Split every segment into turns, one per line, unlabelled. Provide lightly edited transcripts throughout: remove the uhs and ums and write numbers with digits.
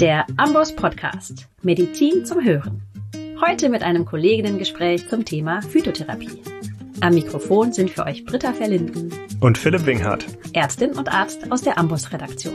Der Amboss Podcast Medizin zum Hören. Heute mit einem Kolleginnengespräch zum Thema Phytotherapie. Am Mikrofon sind für euch Britta Verlinden
und Philipp Winghardt,
Ärztin und Arzt aus der Amboss-Redaktion.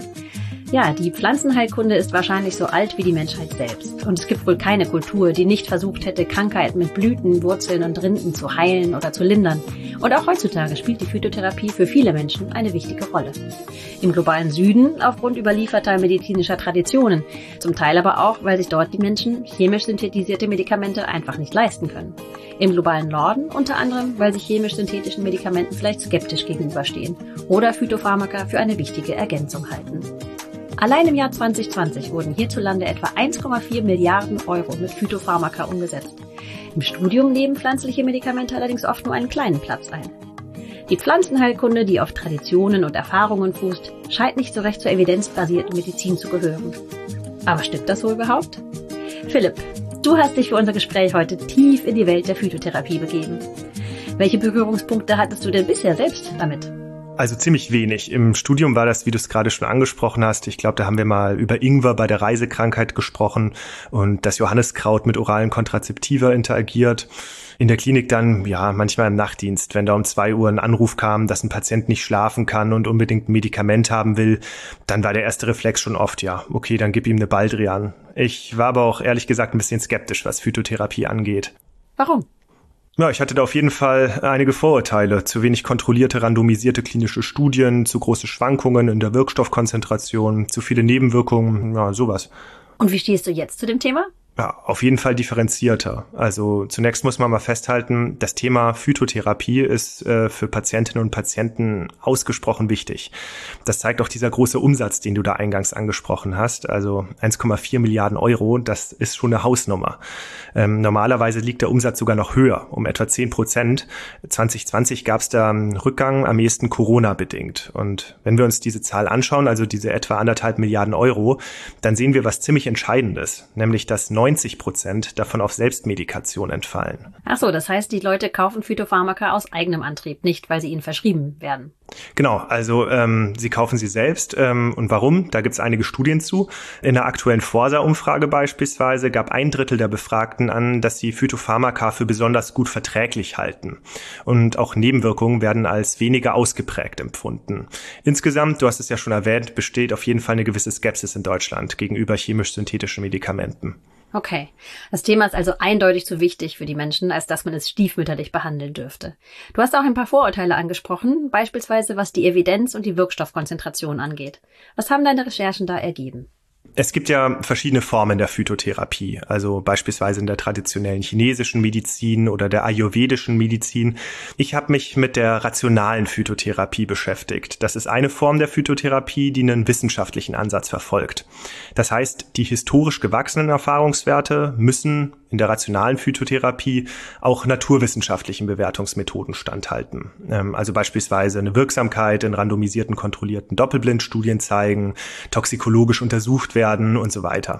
Ja, die Pflanzenheilkunde ist wahrscheinlich so alt wie die Menschheit selbst. Und es gibt wohl keine Kultur, die nicht versucht hätte, Krankheiten mit Blüten, Wurzeln und Rinden zu heilen oder zu lindern. Und auch heutzutage spielt die Phytotherapie für viele Menschen eine wichtige Rolle. Im globalen Süden aufgrund überlieferter medizinischer Traditionen, zum Teil aber auch, weil sich dort die Menschen chemisch synthetisierte Medikamente einfach nicht leisten können. Im globalen Norden unter anderem, weil sie chemisch-synthetischen Medikamenten vielleicht skeptisch gegenüberstehen oder Phytopharmaka für eine wichtige Ergänzung halten. Allein im Jahr 2020 wurden hierzulande etwa 1,4 Milliarden Euro mit Phytopharmaka umgesetzt. Im Studium nehmen pflanzliche Medikamente allerdings oft nur einen kleinen Platz ein. Die Pflanzenheilkunde, die auf Traditionen und Erfahrungen fußt, scheint nicht so recht zur evidenzbasierten Medizin zu gehören. Aber stimmt das wohl überhaupt? Philipp, du hast dich für unser Gespräch heute tief in die Welt der Phytotherapie begeben. Welche Berührungspunkte hattest du denn bisher selbst damit?
Also ziemlich wenig. Im Studium war das, wie du es gerade schon angesprochen hast. Ich glaube, da haben wir mal über Ingwer bei der Reisekrankheit gesprochen und das Johanniskraut mit oralen Kontrazeptiva interagiert. In der Klinik dann, ja, manchmal im Nachtdienst, wenn da um 2 Uhr ein Anruf kam, dass ein Patient nicht schlafen kann und unbedingt ein Medikament haben will, dann war der erste Reflex schon oft, ja, okay, dann gib ihm eine Baldrian. Ich war aber auch ehrlich gesagt ein bisschen skeptisch, was Phytotherapie angeht.
Warum?
Ja, ich hatte da auf jeden Fall einige Vorurteile. Zu wenig kontrollierte, randomisierte klinische Studien, zu große Schwankungen in der Wirkstoffkonzentration, zu viele Nebenwirkungen, ja, sowas.
Und wie stehst du jetzt zu dem Thema?
Ja, auf jeden Fall differenzierter. Also zunächst muss man mal festhalten, das Thema Phytotherapie ist für Patientinnen und Patienten ausgesprochen wichtig. Das zeigt auch dieser große Umsatz, den du da eingangs angesprochen hast. Also 1,4 Milliarden Euro, das ist schon eine Hausnummer. Normalerweise liegt der Umsatz sogar noch höher, um etwa 10%. 2020 gab es da einen Rückgang, am ehesten Corona-bedingt. Und wenn wir uns diese Zahl anschauen, also diese etwa 1,5 Milliarden Euro, dann sehen wir was ziemlich Entscheidendes, nämlich dass 90% davon auf Selbstmedikation entfallen.
Ach so, das heißt, die Leute kaufen Phytopharmaka aus eigenem Antrieb, nicht weil sie ihnen verschrieben werden.
Genau, also sie kaufen sie selbst. Und warum? Da gibt es einige Studien zu. In der aktuellen Forsa-Umfrage beispielsweise gab 1/3 der Befragten an, dass sie Phytopharmaka für besonders gut verträglich halten. Und auch Nebenwirkungen werden als weniger ausgeprägt empfunden. Insgesamt, du hast es ja schon erwähnt, besteht auf jeden Fall eine gewisse Skepsis in Deutschland gegenüber chemisch-synthetischen Medikamenten.
Okay, das Thema ist also eindeutig zu wichtig für die Menschen, als dass man es stiefmütterlich behandeln dürfte. Du hast auch ein paar Vorurteile angesprochen, beispielsweise was die Evidenz und die Wirkstoffkonzentration angeht. Was haben deine Recherchen da ergeben?
Es gibt ja verschiedene Formen der Phytotherapie, also beispielsweise in der traditionellen chinesischen Medizin oder der ayurvedischen Medizin. Ich habe mich mit der rationalen Phytotherapie beschäftigt. Das ist eine Form der Phytotherapie, die einen wissenschaftlichen Ansatz verfolgt. Das heißt, die historisch gewachsenen Erfahrungswerte müssen in der rationalen Phytotherapie auch naturwissenschaftlichen Bewertungsmethoden standhalten. Also beispielsweise eine Wirksamkeit in randomisierten, kontrollierten Doppelblindstudien zeigen, toxikologisch untersucht werden und so weiter.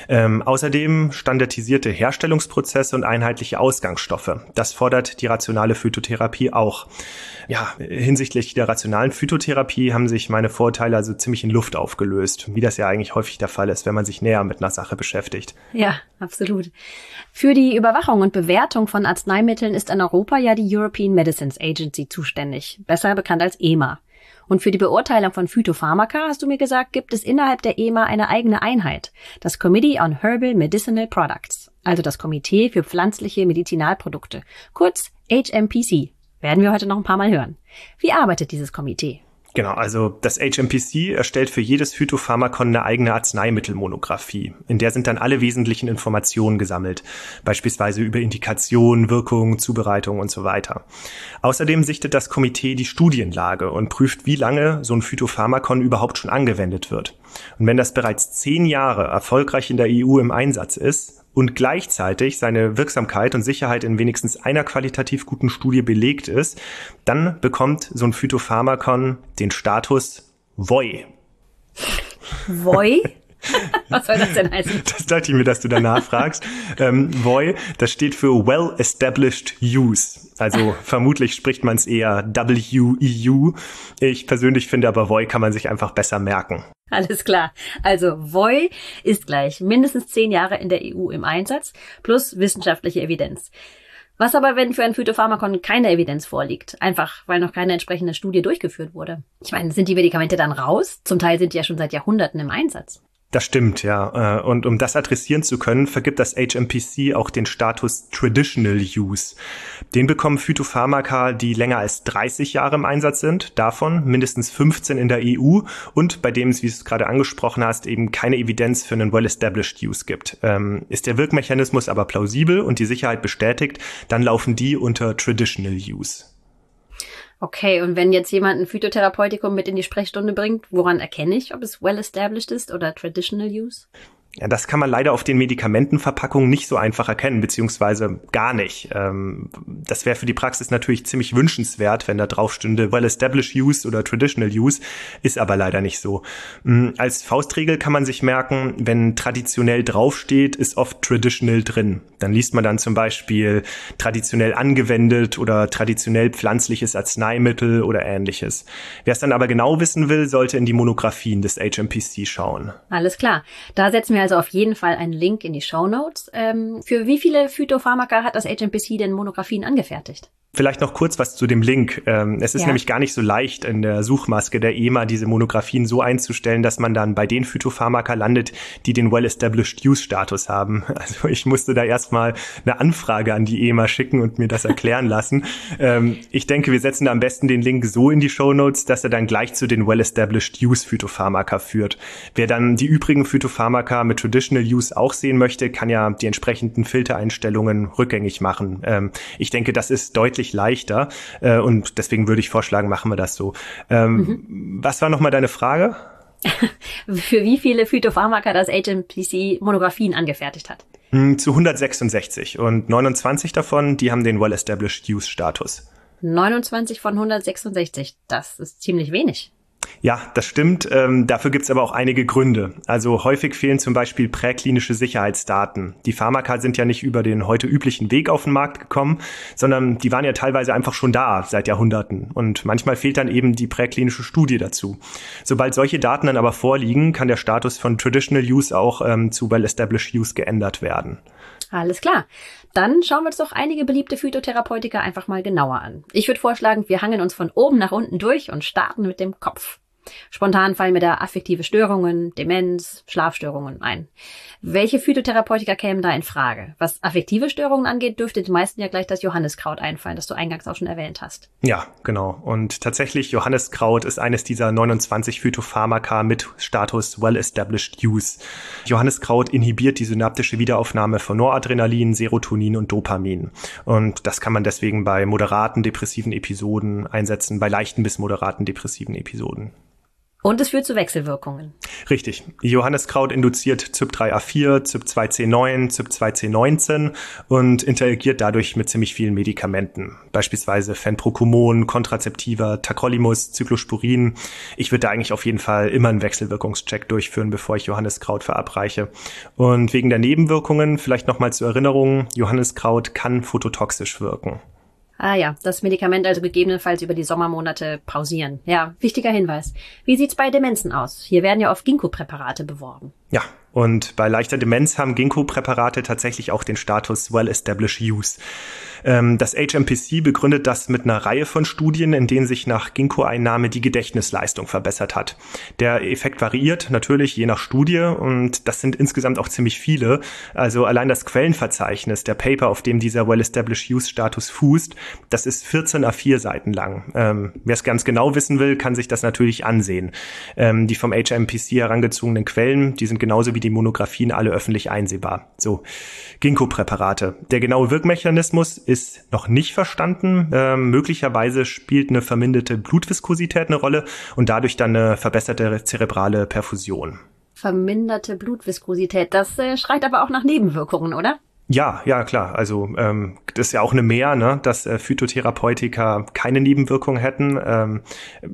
Außerdem standardisierte Herstellungsprozesse und einheitliche Ausgangsstoffe. Das fordert die rationale Phytotherapie auch. Ja, hinsichtlich der rationalen Phytotherapie haben sich meine Vorurteile also ziemlich in Luft aufgelöst, wie das ja eigentlich häufig der Fall ist, wenn man sich näher mit einer Sache beschäftigt.
Ja, absolut. Für die Überwachung und Bewertung von Arzneimitteln ist in Europa ja die European Medicines Agency zuständig, besser bekannt als EMA. Und für die Beurteilung von Phytopharmaka, hast du mir gesagt, gibt es innerhalb der EMA eine eigene Einheit, das Committee on Herbal Medicinal Products, also das Komitee für pflanzliche Medizinalprodukte, kurz HMPC. Werden wir heute noch ein paar Mal hören. Wie arbeitet dieses Komitee?
Genau, also das HMPC erstellt für jedes Phytopharmakon eine eigene Arzneimittelmonographie. In der sind dann alle wesentlichen Informationen gesammelt, beispielsweise über Indikation, Wirkung, Zubereitung und so weiter. Außerdem sichtet das Komitee die Studienlage und prüft, wie lange so ein Phytopharmakon überhaupt schon angewendet wird. Und wenn das bereits 10 Jahre erfolgreich in der EU im Einsatz ist und gleichzeitig seine Wirksamkeit und Sicherheit in wenigstens einer qualitativ guten Studie belegt ist, dann bekommt so ein Phytopharmakon den Status VOI.
VOI? Was soll das denn heißen?
Das dachte ich mir, dass du danach fragst. VOI, das steht für Well Established Use. Also vermutlich spricht man es eher WEU. Ich persönlich finde aber VOI kann man sich einfach besser merken.
Alles klar. Also VOI ist gleich mindestens 10 Jahre in der EU im Einsatz plus wissenschaftliche Evidenz. Was aber, wenn für ein Phytopharmakon keine Evidenz vorliegt? Einfach, weil noch keine entsprechende Studie durchgeführt wurde. Ich meine, sind die Medikamente dann raus? Zum Teil sind die ja schon seit Jahrhunderten im Einsatz.
Das stimmt, ja. Und um das adressieren zu können, vergibt das HMPC auch den Status Traditional Use. Den bekommen Phytopharmaka, die länger als 30 Jahre im Einsatz sind, davon mindestens 15 in der EU und bei dem es, wie du es gerade angesprochen hast, eben keine Evidenz für einen Well-Established Use gibt. Ist der Wirkmechanismus aber plausibel und die Sicherheit bestätigt, dann laufen die unter Traditional Use.
Okay, und wenn jetzt jemand ein Phytotherapeutikum mit in die Sprechstunde bringt, woran erkenne ich, ob es well-established ist oder traditional use?
Ja, das kann man leider auf den Medikamentenverpackungen nicht so einfach erkennen, beziehungsweise gar nicht. Das wäre für die Praxis natürlich ziemlich wünschenswert, wenn da drauf stünde Well-Established Use oder Traditional Use, ist aber leider nicht so. Als Faustregel kann man sich merken, wenn traditionell draufsteht, ist oft Traditional drin. Dann liest man dann zum Beispiel traditionell angewendet oder traditionell pflanzliches Arzneimittel oder ähnliches. Wer es dann aber genau wissen will, sollte in die Monographien des HMPC schauen.
Alles klar. Da setzen wir also auf jeden Fall einen Link in die Shownotes. Für wie viele Phytopharmaka hat das HMPC denn Monographien angefertigt?
Vielleicht noch kurz was zu dem Link. Es ist nämlich gar nicht so leicht, in der Suchmaske der EMA diese Monographien so einzustellen, dass man dann bei den Phytopharmaka landet, die den Well-Established-Use-Status haben. Also ich musste da erstmal eine Anfrage an die EMA schicken und mir das erklären lassen. Ich denke, wir setzen da am besten den Link so in die Shownotes, dass er dann gleich zu den Well-Established-Use-Phytopharmaka führt. Wer dann die übrigen Phytopharmaka mit Traditional Use auch sehen möchte, kann ja die entsprechenden Filtereinstellungen rückgängig machen. Ich denke, das ist deutlich leichter und deswegen würde ich vorschlagen, machen wir das so. Was war nochmal deine Frage?
Für wie viele Phytopharmaka das HMPC Monographien angefertigt hat?
Zu 166 und 29 davon, die haben den Well-Established Use-Status.
29 von 166, das ist ziemlich wenig.
Ja, das stimmt. Dafür gibt's aber auch einige Gründe. Also häufig fehlen zum Beispiel präklinische Sicherheitsdaten. Die Pharmaka sind ja nicht über den heute üblichen Weg auf den Markt gekommen, sondern die waren ja teilweise einfach schon da seit Jahrhunderten. Und manchmal fehlt dann eben die präklinische Studie dazu. Sobald solche Daten dann aber vorliegen, kann der Status von Traditional Use auch zu Well-Established Use geändert werden.
Alles klar. Dann schauen wir uns doch einige beliebte Phytotherapeutika einfach mal genauer an. Ich würde vorschlagen, wir hangeln uns von oben nach unten durch und starten mit dem Kopf. Spontan fallen mir da affektive Störungen, Demenz, Schlafstörungen ein. Welche Phytotherapeutika kämen da in Frage? Was affektive Störungen angeht, dürfte den meisten ja gleich das Johanniskraut einfallen, das du eingangs auch schon erwähnt hast.
Ja, genau. Und tatsächlich, Johanniskraut ist eines dieser 29 Phytopharmaka mit Status Well-Established Use. Johanniskraut inhibiert die synaptische Wiederaufnahme von Noradrenalin, Serotonin und Dopamin. Und das kann man deswegen bei moderaten depressiven Episoden einsetzen, bei leichten bis moderaten depressiven Episoden.
Und es führt zu Wechselwirkungen.
Richtig. Johanniskraut induziert CYP3A4, CYP2C9, CYP2C19 und interagiert dadurch mit ziemlich vielen Medikamenten. Beispielsweise Fenprocumon, Kontrazeptiva, Tacrolimus, Cyclosporin. Ich würde da eigentlich auf jeden Fall immer einen Wechselwirkungscheck durchführen, bevor ich Johanniskraut verabreiche. Und wegen der Nebenwirkungen, vielleicht nochmal zur Erinnerung, Johanniskraut kann phototoxisch wirken.
Ah ja, das Medikament also gegebenenfalls über die Sommermonate pausieren. Ja, wichtiger Hinweis. Wie sieht's bei Demenzen aus? Hier werden ja oft Ginkgo-Präparate beworben.
Ja, und bei leichter Demenz haben Ginkgo-Präparate tatsächlich auch den Status Well-Established Use. Das HMPC begründet das mit einer Reihe von Studien, in denen sich nach Ginkgo-Einnahme die Gedächtnisleistung verbessert hat. Der Effekt variiert natürlich je nach Studie und das sind insgesamt auch ziemlich viele. Also allein das Quellenverzeichnis der Paper, auf dem dieser Well-Established Use-Status fußt, das ist 14 A4 Seiten lang. Wer es ganz genau wissen will, kann sich das natürlich ansehen. Die vom HMPC herangezogenen Quellen, die sind genauso wie die Monographien alle öffentlich einsehbar. So, Ginkgo-Präparate. Der genaue Wirkmechanismus ist noch nicht verstanden. Möglicherweise spielt eine verminderte Blutviskosität eine Rolle und dadurch dann eine verbesserte zerebrale Perfusion.
Verminderte Blutviskosität, das schreit aber auch nach Nebenwirkungen, oder?
Ja, ja, klar. Also das ist ja auch eine Mehr, ne, dass Phytotherapeutika keine Nebenwirkungen hätten.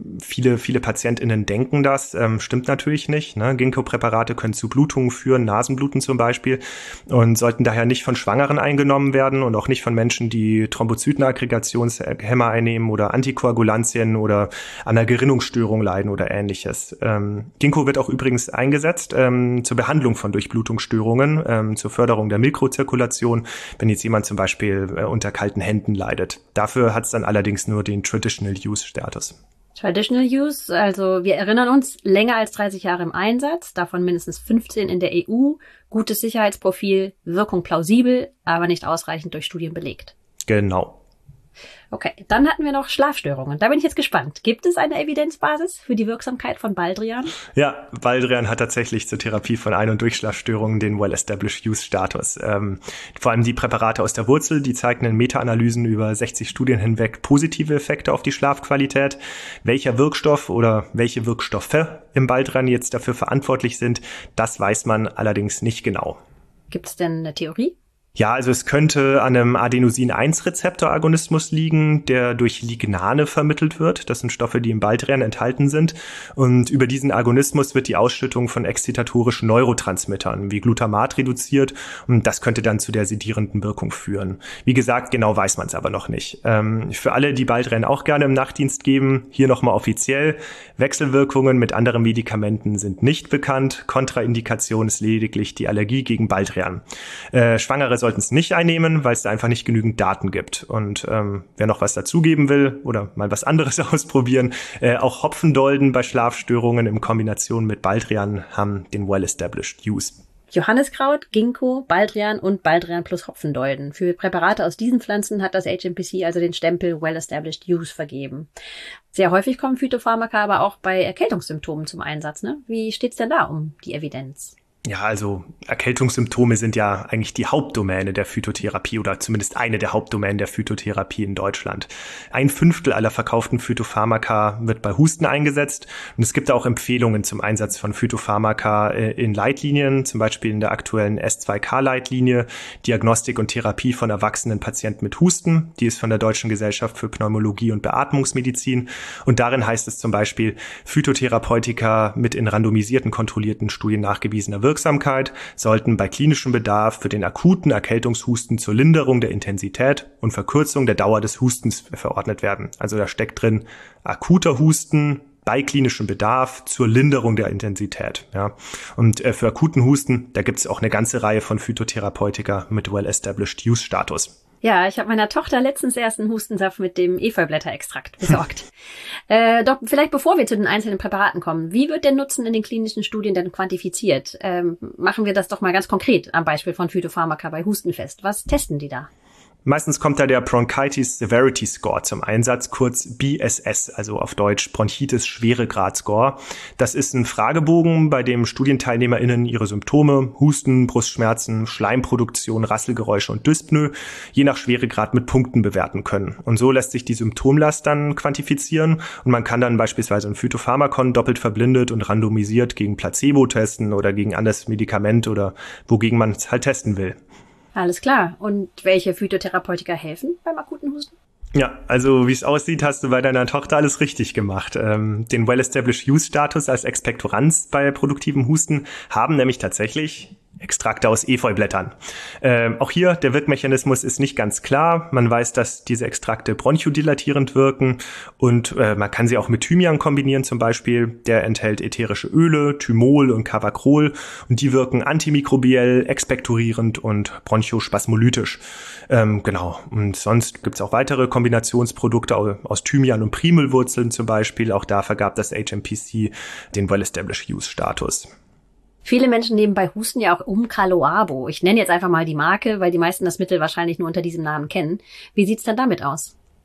Viele PatientInnen denken das, stimmt natürlich nicht. Ne? Ginkgo-Präparate können zu Blutungen führen, Nasenbluten zum Beispiel, und sollten daher nicht von Schwangeren eingenommen werden und auch nicht von Menschen, die Thrombozytenaggregationshemmer einnehmen oder Antikoagulantien oder an einer Gerinnungsstörung leiden oder ähnliches. Ginkgo wird auch übrigens eingesetzt zur Behandlung von Durchblutungsstörungen, zur Förderung der Mikrozirkulation, wenn jetzt jemand zum Beispiel unter kalten Händen leidet. Dafür hat es dann allerdings nur den Traditional Use Status.
Traditional Use, also wir erinnern uns, länger als 30 Jahre im Einsatz, davon mindestens 15 in der EU, gutes Sicherheitsprofil, Wirkung plausibel, aber nicht ausreichend durch Studien belegt.
Genau.
Okay, dann hatten wir noch Schlafstörungen. Da bin ich jetzt gespannt. Gibt es eine Evidenzbasis für die Wirksamkeit von Baldrian?
Ja, Baldrian hat tatsächlich zur Therapie von Ein- und Durchschlafstörungen den Well-Established-Use-Status. Vor allem die Präparate aus der Wurzel, die zeigten in Meta-Analysen über 60 Studien hinweg positive Effekte auf die Schlafqualität. Welcher Wirkstoff oder welche Wirkstoffe im Baldrian jetzt dafür verantwortlich sind, das weiß man allerdings nicht genau.
Gibt es denn eine Theorie?
Ja, also es könnte an einem Adenosin-1-Rezeptor-Agonismus liegen, der durch Lignane vermittelt wird. Das sind Stoffe, die im Baldrian enthalten sind. Und über diesen Agonismus wird die Ausschüttung von exzitatorischen Neurotransmittern wie Glutamat reduziert. Und das könnte dann zu der sedierenden Wirkung führen. Wie gesagt, genau weiß man es aber noch nicht. Für alle, die Baldrian auch gerne im Nachtdienst geben, hier nochmal offiziell: Wechselwirkungen mit anderen Medikamenten sind nicht bekannt. Kontraindikation ist lediglich die Allergie gegen Baldrian. Schwangere sollten es nicht einnehmen, weil es da einfach nicht genügend Daten gibt. Und wer noch was dazugeben will oder mal was anderes ausprobieren, auch Hopfendolden bei Schlafstörungen in Kombination mit Baldrian haben den Well-Established Use.
Johanniskraut, Ginkgo, Baldrian und Baldrian plus Hopfendolden. Für Präparate aus diesen Pflanzen hat das HMPC also den Stempel Well-Established Use vergeben. Sehr häufig kommen Phytopharmaka aber auch bei Erkältungssymptomen zum Einsatz, ne? Wie steht's denn da um die Evidenz?
Ja, also Erkältungssymptome sind ja eigentlich die Hauptdomäne der Phytotherapie oder zumindest eine der Hauptdomänen der Phytotherapie in Deutschland. 1/5 aller verkauften Phytopharmaka wird bei Husten eingesetzt und es gibt auch Empfehlungen zum Einsatz von Phytopharmaka in Leitlinien, zum Beispiel in der aktuellen S2K-Leitlinie Diagnostik und Therapie von erwachsenen Patienten mit Husten. Die ist von der Deutschen Gesellschaft für Pneumologie und Beatmungsmedizin und darin heißt es zum Beispiel, Phytotherapeutika mit in randomisierten, kontrollierten Studien nachgewiesener Wirksamkeit sollten bei klinischem Bedarf für den akuten Erkältungshusten zur Linderung der Intensität und Verkürzung der Dauer des Hustens verordnet werden. Also da steckt drin akuter Husten bei klinischem Bedarf zur Linderung der Intensität. Ja. Und für akuten Husten, da gibt es auch eine ganze Reihe von Phytotherapeutika mit Well-Established Use Status.
Ja, ich habe meiner Tochter letztens erst einen Hustensaft mit dem Efeublätterextrakt besorgt. Doch vielleicht bevor wir zu den einzelnen Präparaten kommen, wie wird der Nutzen in den klinischen Studien denn quantifiziert? Machen wir das doch mal ganz konkret am Beispiel von Phytopharmaka bei Husten fest. Was testen die da?
Meistens kommt da der Bronchitis Severity Score zum Einsatz, kurz BSS, also auf Deutsch Bronchitis Schweregrad Score. Das ist ein Fragebogen, bei dem StudienteilnehmerInnen ihre Symptome, Husten, Brustschmerzen, Schleimproduktion, Rasselgeräusche und Dyspnoe je nach Schweregrad mit Punkten bewerten können. Und so lässt sich die Symptomlast dann quantifizieren und man kann dann beispielsweise ein Phytopharmakon doppelt verblindet und randomisiert gegen Placebo testen oder gegen anderes Medikament oder wogegen man es halt testen will.
Alles klar. Und welche Phytotherapeutika helfen beim akuten Husten?
Ja, also wie es aussieht, hast du bei deiner Tochter alles richtig gemacht. Den Well-Established Use Status als Expektoranz bei produktivem Husten haben nämlich tatsächlich Extrakte aus Efeublättern. Auch hier, der Wirkmechanismus ist nicht ganz klar. Man weiß, dass diese Extrakte bronchodilatierend wirken und man kann sie auch mit Thymian kombinieren zum Beispiel. Der enthält ätherische Öle, Thymol und Cavakrol und die wirken antimikrobiell, expektorierend und bronchospasmolytisch. Genau. Und sonst gibt's auch weitere Kombinationsprodukte aus Thymian und Primelwurzeln zum Beispiel. Auch da vergab das HMPC den Well-Established Use Status.
Viele Menschen nehmen bei Husten ja auch Umcaloabo. Ich nenne jetzt einfach mal die Marke, weil die meisten das Mittel wahrscheinlich nur unter diesem Namen kennen. Wie sieht's denn damit aus?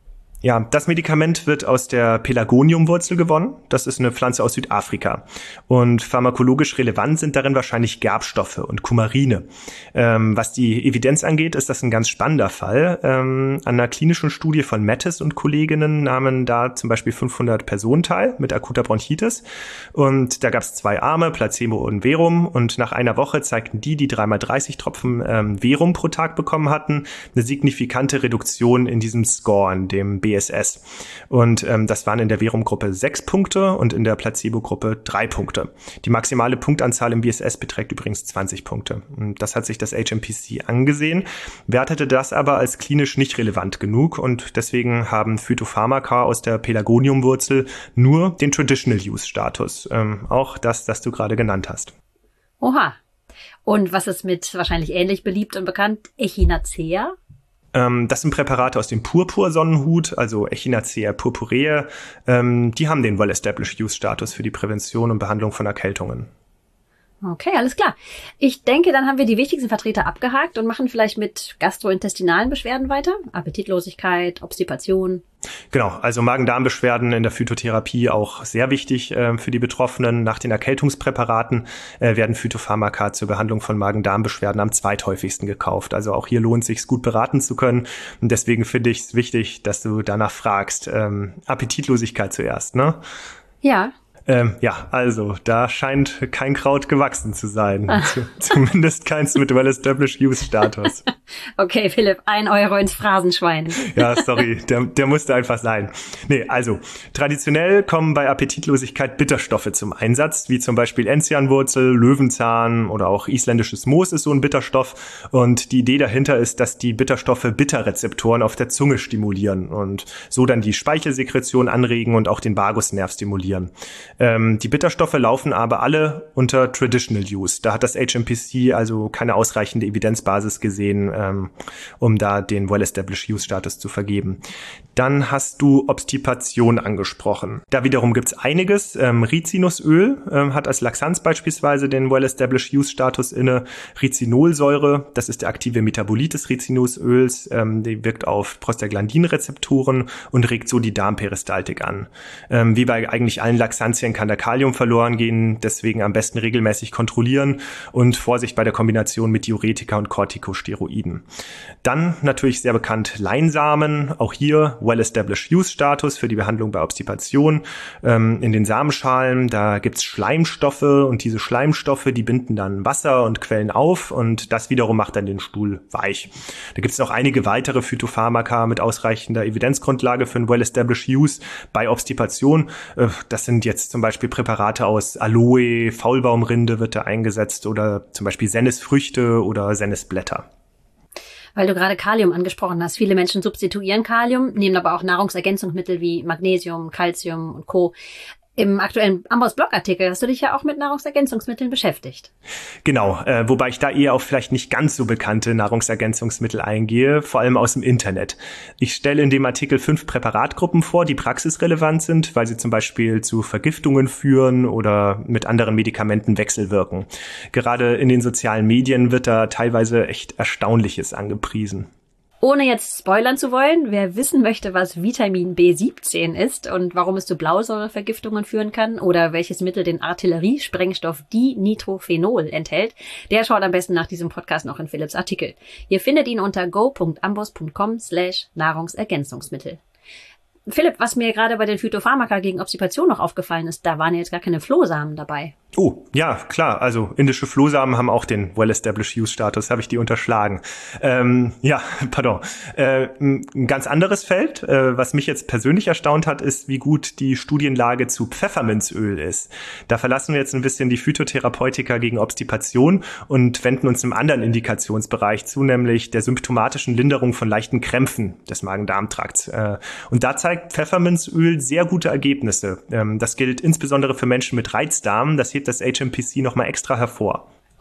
Ja, das Medikament wird aus der Pelargoniumwurzel gewonnen. Das ist eine Pflanze aus Südafrika. Und pharmakologisch relevant sind darin wahrscheinlich Gerbstoffe und Kumarine. Was die Evidenz angeht, ist das ein ganz spannender Fall. An einer klinischen Studie von Mattes und Kolleginnen nahmen da zum Beispiel 500 Personen teil mit akuter Bronchitis. Und da gab es 2 Arme, Placebo und Verum. Und nach einer Woche zeigten die 3x30 Tropfen Verum pro Tag bekommen hatten, eine signifikante Reduktion in diesem Score, in dem BSS. Und das waren in der Verum-Gruppe 6 Punkte und in der Placebo-Gruppe 3 Punkte. Die maximale Punktanzahl im BSS beträgt übrigens 20 Punkte. Und das hat sich das HMPC angesehen, wertete das aber als klinisch nicht relevant genug und deswegen haben Phytopharmaka aus der Pelargoniumwurzel nur den Traditional-Use-Status. Auch das du gerade genannt hast.
Oha. Und was ist mit wahrscheinlich ähnlich beliebt und bekannt Echinacea?
Das sind Präparate aus dem Purpursonnenhut, also Echinacea purpurea. Die haben den Well-Established-Use-Status für die Prävention und Behandlung von Erkältungen.
Okay, alles klar. Ich denke, dann haben wir die wichtigsten Vertreter abgehakt und machen vielleicht mit gastrointestinalen Beschwerden weiter. Appetitlosigkeit, Obstipation.
Genau, also Magen-Darm-Beschwerden in der Phytotherapie auch sehr wichtig für die Betroffenen. Nach den Erkältungspräparaten werden Phytopharmaka zur Behandlung von Magen-Darm-Beschwerden am zweithäufigsten gekauft. Also auch hier lohnt es sich, gut beraten zu können. Und deswegen finde ich es wichtig, dass du danach fragst. Appetitlosigkeit zuerst, ne?
Ja.
Also da scheint kein Kraut gewachsen zu sein. Zumindest keins mit Well-Established-Use-Status.
Okay, Philipp, 1 Euro ins Phrasenschwein.
Ja, sorry, der musste einfach sein. Nee, also traditionell kommen bei Appetitlosigkeit Bitterstoffe zum Einsatz, wie zum Beispiel Enzianwurzel, Löwenzahn oder auch isländisches Moos ist so ein Bitterstoff. Und die Idee dahinter ist, dass die Bitterstoffe Bitterrezeptoren auf der Zunge stimulieren und so dann die Speichelsekretion anregen und auch den Vagusnerv stimulieren. Die Bitterstoffe laufen aber alle unter Traditional Use. Da hat das HMPC also keine ausreichende Evidenzbasis gesehen, um da den Well-Established Use-Status zu vergeben. Dann hast du Obstipation angesprochen. Da wiederum gibt's einiges. Rizinusöl hat als Laxanz beispielsweise den Well-Established Use-Status inne. Rizinolsäure, das ist der aktive Metabolit des Rizinusöls, die wirkt auf Prostaglandinrezeptoren und regt so die Darmperistaltik an. Wie bei eigentlich allen Laxantien kann da Kalium verloren gehen, deswegen am besten regelmäßig kontrollieren und Vorsicht bei der Kombination mit Diuretika und Corticosteroiden. Dann natürlich sehr bekannt Leinsamen, auch hier Well-Established Use-Status für die Behandlung bei Obstipation. In den Samenschalen, da gibt's Schleimstoffe und diese Schleimstoffe, die binden dann Wasser und quellen auf und das wiederum macht dann den Stuhl weich. Da gibt's noch einige weitere Phytopharmaka mit ausreichender Evidenzgrundlage für ein Well-Established Use bei Obstipation. Das sind jetzt zum Beispiel Präparate aus Aloe, Faulbaumrinde wird da eingesetzt oder zum Beispiel Senesfrüchte oder Senesblätter.
Weil du gerade Kalium angesprochen hast. Viele Menschen substituieren Kalium, nehmen aber auch Nahrungsergänzungsmittel wie Magnesium, Calcium und Co. Im aktuellen Amboss-Blog-Artikel hast du dich ja auch mit Nahrungsergänzungsmitteln beschäftigt.
Genau, wobei ich da eher auf vielleicht nicht ganz so bekannte Nahrungsergänzungsmittel eingehe, vor allem aus dem Internet. Ich stelle in dem Artikel 5 Präparatgruppen vor, die praxisrelevant sind, weil sie zum Beispiel zu Vergiftungen führen oder mit anderen Medikamenten wechselwirken. Gerade in den sozialen Medien wird da teilweise echt Erstaunliches angepriesen.
Ohne jetzt spoilern zu wollen, wer wissen möchte, was Vitamin B17 ist und warum es zu Blausäurevergiftungen führen kann oder welches Mittel den Artilleriesprengstoff Dinitrophenol enthält, der schaut am besten nach diesem Podcast noch in Philipps Artikel. Ihr findet ihn unter go.amboss.com/Nahrungsergänzungsmittel. Philipp, was mir gerade bei den Phytopharmaka gegen Obstipation noch aufgefallen ist, da waren jetzt gar keine Flohsamen dabei.
Oh, ja, klar. Also indische Flohsamen haben auch den Well-Established Use-Status, habe ich die unterschlagen. Ein ganz anderes Feld, was mich jetzt persönlich erstaunt hat, ist, wie gut die Studienlage zu Pfefferminzöl ist. Da verlassen wir jetzt ein bisschen die Phytotherapeutika gegen Obstipation und wenden uns einem anderen Indikationsbereich zu, nämlich der symptomatischen Linderung von leichten Krämpfen des Magen-Darm-Trakts. Und da zeigt Pfefferminzöl sehr gute Ergebnisse. Das gilt insbesondere für Menschen mit Reizdarm. Das hebt das HMPC nochmal extra hervor.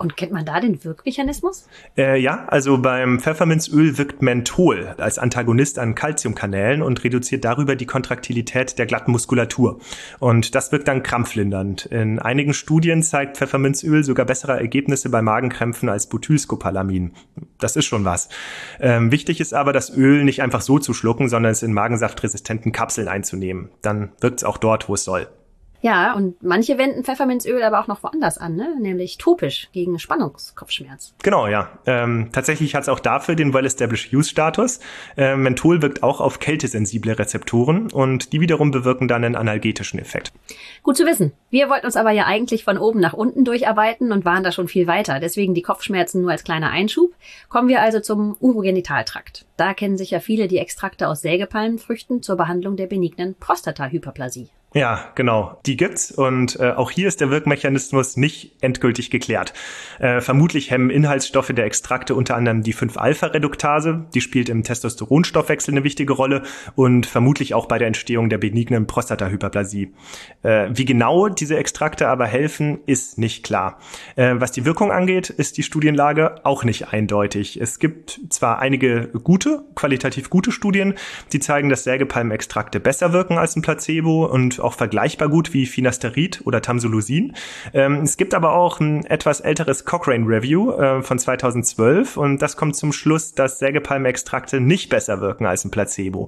Und kennt man da den Wirkmechanismus?
Ja, also beim Pfefferminzöl wirkt Menthol als Antagonist an Calciumkanälen und reduziert darüber die Kontraktilität der glatten Muskulatur. Und das wirkt dann krampflindernd. In einigen Studien zeigt Pfefferminzöl sogar bessere Ergebnisse bei Magenkrämpfen als Butylscopalamin. Das ist schon was. Wichtig ist aber, das Öl nicht einfach so zu schlucken, sondern es in magensaftresistenten Kapseln einzunehmen. Dann wirkt es auch dort, wo es soll.
Ja, und manche wenden Pfefferminzöl aber auch noch woanders an, ne? Nämlich topisch gegen Spannungskopfschmerz.
Genau, ja. Tatsächlich hat es auch dafür den Well-Established-Use-Status. Menthol wirkt auch auf kältesensible Rezeptoren und die wiederum bewirken dann einen analgetischen Effekt.
Gut zu wissen. Wir wollten uns aber ja eigentlich von oben nach unten durcharbeiten und waren da schon viel weiter. Deswegen die Kopfschmerzen nur als kleiner Einschub. Kommen wir also zum Urogenitaltrakt. Da kennen sich ja viele die Extrakte aus Sägepalmenfrüchten zur Behandlung der benignen Prostatahyperplasie.
Ja, genau. Die gibt's und auch hier ist der Wirkmechanismus nicht endgültig geklärt. Vermutlich hemmen Inhaltsstoffe der Extrakte unter anderem die 5-Alpha-Reduktase, die spielt im Testosteronstoffwechsel eine wichtige Rolle und vermutlich auch bei der Entstehung der benignen Prostatahyperplasie. Wie genau diese Extrakte aber helfen, ist nicht klar. Was die Wirkung angeht, ist die Studienlage auch nicht eindeutig. Es gibt zwar einige qualitativ gute Studien, die zeigen, dass Sägepalmenextrakte besser wirken als ein Placebo und auch vergleichbar gut wie Finasterid oder Tamsulosin. Es gibt aber auch ein etwas älteres Cochrane Review von 2012 und das kommt zum Schluss, dass Sägepalmenextrakte nicht besser wirken als ein Placebo.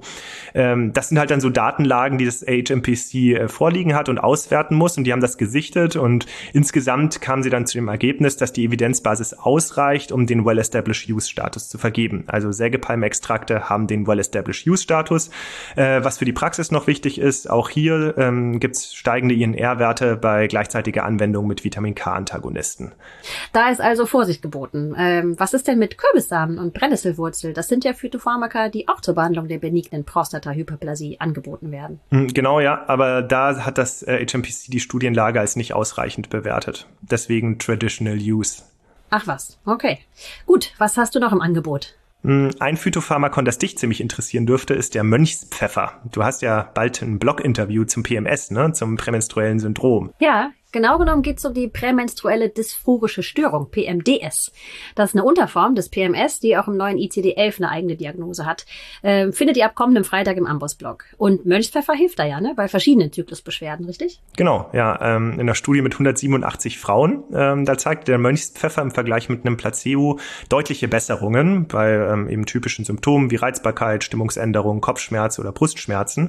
Das sind halt dann so Datenlagen, die das AHMPC vorliegen hat und auswerten muss und die haben das gesichtet und insgesamt kamen sie dann zu dem Ergebnis, dass die Evidenzbasis ausreicht, um den Well-Established-Use-Status zu vergeben. Also Sägepalmenextrakte haben den Well-Established-Use-Status. Was für die Praxis noch wichtig ist, auch hier gibt es steigende INR-Werte bei gleichzeitiger Anwendung mit Vitamin-K-Antagonisten.
Da ist also Vorsicht geboten. Was ist denn mit Kürbissamen und Brennnesselwurzel? Das sind ja Phytopharmaka, die auch zur Behandlung der benignen Prostatahyperplasie angeboten werden.
Genau, ja, aber da hat das HMPC die Studienlage als nicht ausreichend bewertet. Deswegen Traditional Use.
Ach was, okay. Gut, was hast du noch im Angebot?
Ein Phytopharmakon, das dich ziemlich interessieren dürfte, ist der Mönchspfeffer. Du hast ja bald ein Blog-Interview zum PMS, ne, zum prämenstruellen Syndrom.
Ja, genau genommen geht es um die prämenstruelle dysphorische Störung, PMDS. Das ist eine Unterform des PMS, die auch im neuen ICD-11 eine eigene Diagnose hat. Findet ihr ab kommendem Freitag im Amboss-Blog. Und Mönchspfeffer hilft da ja, ne, bei verschiedenen Zyklusbeschwerden, richtig?
Genau, ja. In einer Studie mit 187 Frauen, da zeigte der Mönchspfeffer im Vergleich mit einem Placebo deutliche Besserungen bei eben typischen Symptomen wie Reizbarkeit, Stimmungsänderung, Kopfschmerz oder Brustschmerzen.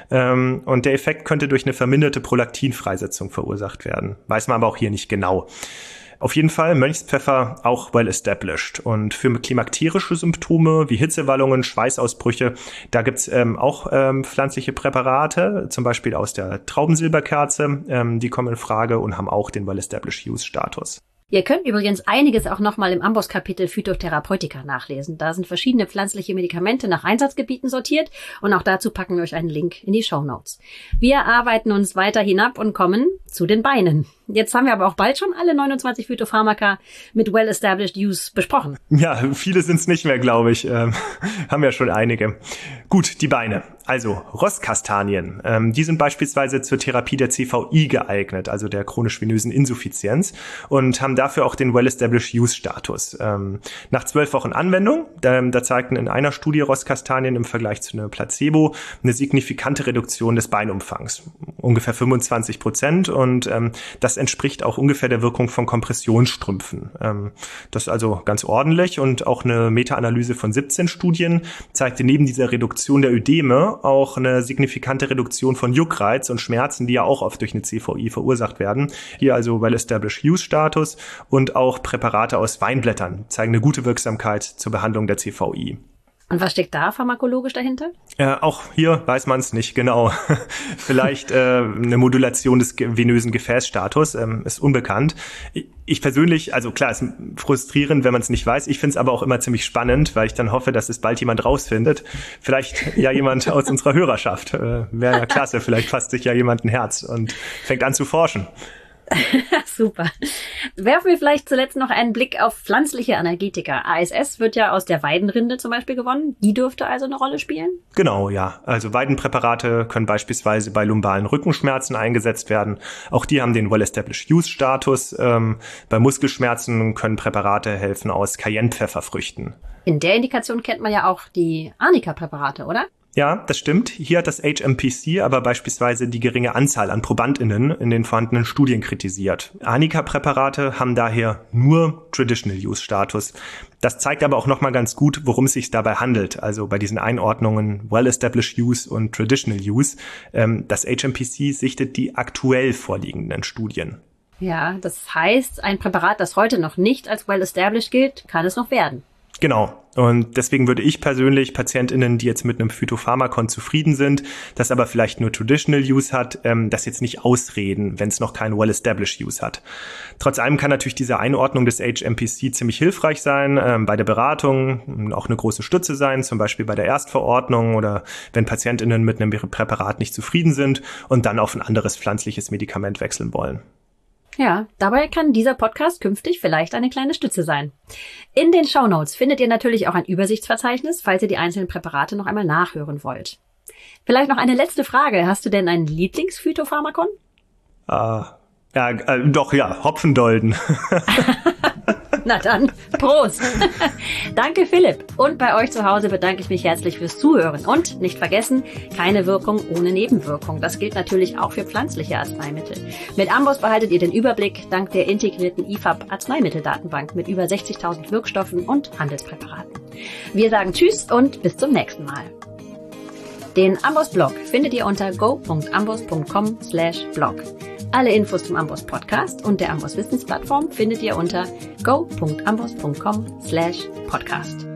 Und der Effekt könnte durch eine verminderte Prolaktinfreisetzung verursacht werden. Weiß man aber auch hier nicht genau. Auf jeden Fall Mönchspfeffer auch well established. Und für klimakterische Symptome wie Hitzewallungen, Schweißausbrüche, da gibt's auch pflanzliche Präparate, zum Beispiel aus der Traubensilberkerze. Die kommen in Frage und haben auch den well established Use Status.
Ihr könnt übrigens einiges auch nochmal im Amboss-Kapitel Phytotherapeutika nachlesen. Da sind verschiedene pflanzliche Medikamente nach Einsatzgebieten sortiert und auch dazu packen wir euch einen Link in die Shownotes. Wir arbeiten uns weiter hinab und kommen zu den Beinen. Jetzt haben wir aber auch bald schon alle 29 Phytopharmaka mit Well-Established Use besprochen.
Ja, viele sind's nicht mehr, glaube ich. Haben ja schon einige. Gut, die Beine. Also Rosskastanien. Die sind beispielsweise zur Therapie der CVI geeignet, also der chronisch-venösen Insuffizienz, und haben dafür auch den Well-Established-Use-Status. Nach 12 Wochen Anwendung, da zeigten in einer Studie Rosskastanien im Vergleich zu einem Placebo eine signifikante Reduktion des Beinumfangs. Ungefähr 25%. Und das entspricht auch ungefähr der Wirkung von Kompressionsstrümpfen. Das ist also ganz ordentlich und auch eine Meta-Analyse von 17 Studien zeigte neben dieser Reduktion der Ödeme auch eine signifikante Reduktion von Juckreiz und Schmerzen, die ja auch oft durch eine CVI verursacht werden. Hier also Well-Established-Use-Status und auch Präparate aus Weinblättern zeigen eine gute Wirksamkeit zur Behandlung der CVI.
Und was steckt da pharmakologisch dahinter?
Auch hier weiß man es nicht genau. Vielleicht eine Modulation des venösen Gefäßstatus, ist unbekannt. Ich persönlich, also klar, ist frustrierend, wenn man es nicht weiß. Ich finde es aber auch immer ziemlich spannend, weil ich dann hoffe, dass es bald jemand rausfindet. Vielleicht ja jemand aus unserer Hörerschaft. Wäre ja klasse, vielleicht fasst sich ja jemand ein Herz und fängt an zu forschen.
Super. Werfen wir vielleicht zuletzt noch einen Blick auf pflanzliche Analgetika. ASS wird ja aus der Weidenrinde zum Beispiel gewonnen. Die dürfte also eine Rolle spielen?
Genau, ja. Also Weidenpräparate können beispielsweise bei lumbalen Rückenschmerzen eingesetzt werden. Auch die haben den Well-Established-Use-Status. Bei Muskelschmerzen können Präparate helfen aus Cayennepfefferfrüchten.
In der Indikation kennt man ja auch die Arnika-Präparate, oder?
Ja, das stimmt. Hier hat das HMPC aber beispielsweise die geringe Anzahl an ProbandInnen in den vorhandenen Studien kritisiert. Arnika-Präparate haben daher nur Traditional-Use-Status. Das zeigt aber auch nochmal ganz gut, worum es sich dabei handelt. Also bei diesen Einordnungen Well-Established Use und Traditional Use. Das HMPC sichtet die aktuell vorliegenden Studien.
Ja, das heißt, ein Präparat, das heute noch nicht als well-established gilt, kann es noch werden.
Genau. Und deswegen würde ich persönlich PatientInnen, die jetzt mit einem Phytopharmakon zufrieden sind, das aber vielleicht nur Traditional Use hat, das jetzt nicht ausreden, wenn es noch kein Well-Established Use hat. Trotz allem kann natürlich diese Einordnung des HMPC ziemlich hilfreich sein, bei der Beratung, auch eine große Stütze sein, zum Beispiel bei der Erstverordnung oder wenn PatientInnen mit einem Präparat nicht zufrieden sind und dann auf ein anderes pflanzliches Medikament wechseln wollen.
Ja, dabei kann dieser Podcast künftig vielleicht eine kleine Stütze sein. In den Shownotes findet ihr natürlich auch ein Übersichtsverzeichnis, falls ihr die einzelnen Präparate noch einmal nachhören wollt. Vielleicht noch eine letzte Frage. Hast du denn ein Lieblingsphytopharmakon?
Hopfendolden.
Na dann, Prost! Danke, Philipp. Und bei euch zu Hause bedanke ich mich herzlich fürs Zuhören. Und nicht vergessen, keine Wirkung ohne Nebenwirkung. Das gilt natürlich auch für pflanzliche Arzneimittel. Mit Amboss behaltet ihr den Überblick dank der integrierten IFAP-Arzneimitteldatenbank mit über 60.000 Wirkstoffen und Handelspräparaten. Wir sagen Tschüss und bis zum nächsten Mal. Den Amboss-Blog findet ihr unter go.amboss.com/blog. Alle Infos zum Amboss Podcast und der Amboss Wissensplattform findet ihr unter go.amboss.com/podcast.